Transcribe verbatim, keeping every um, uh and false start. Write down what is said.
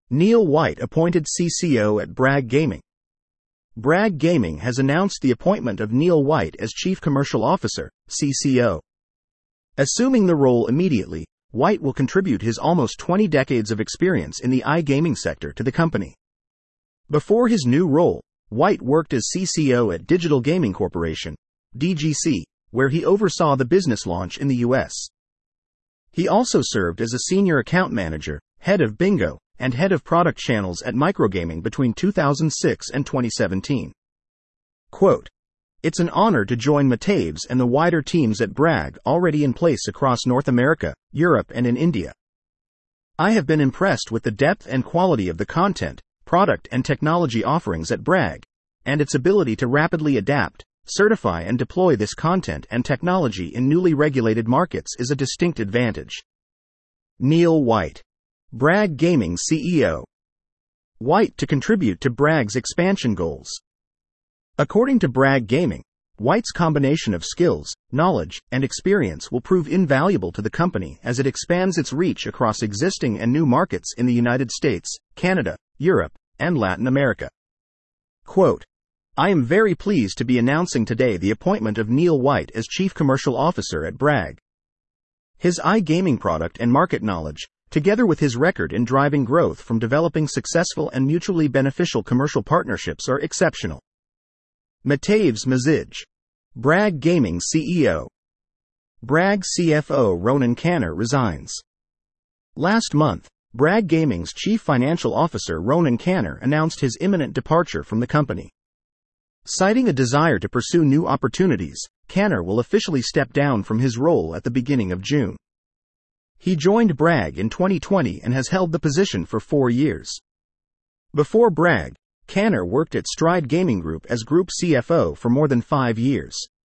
Neil White appointed C C O at Bragg Gaming. Bragg Gaming has announced the appointment of Neil White as Chief Commercial Officer, C C O. Assuming the role immediately, White will contribute his almost twenty decades of experience in the iGaming sector to the company. Before his new role, White worked as C C O at Digital Gaming Corporation, D G C, where he oversaw the business launch in the U S. He also served as a senior account manager, head of bingo, and head of product channels at Microgaming between two thousand six and twenty seventeen. Quote, "It's an honor to join Mataves and the wider teams at Bragg already in place across North America, Europe and in India. I have been impressed with the depth and quality of the content, product and technology offerings at Bragg, and its ability to rapidly adapt, certify and deploy this content and technology in newly regulated markets is a distinct advantage." Neil White, Bragg Gaming C E O. White to contribute to Bragg's expansion goals. According to Bragg Gaming, White's combination of skills, knowledge, and experience will prove invaluable to the company as it expands its reach across existing and new markets in the United States, Canada, Europe, and Latin America. Quote, "I am very pleased to be announcing today the appointment of Neil White as Chief Commercial Officer at Bragg. His iGaming product and market knowledge, together with his record in driving growth from developing successful and mutually beneficial commercial partnerships, are exceptional." Mataves Mazij, Bragg Gaming C E O. Bragg C F O Ronan Canner resigns. Last month, Bragg Gaming's Chief Financial Officer Ronan Canner announced his imminent departure from the company. Citing a desire to pursue new opportunities, Canner will officially step down from his role at the beginning of June. He joined Bragg in twenty twenty and has held the position for four years. Before Bragg, Canner worked at Stride Gaming Group as Group C F O for more than five years.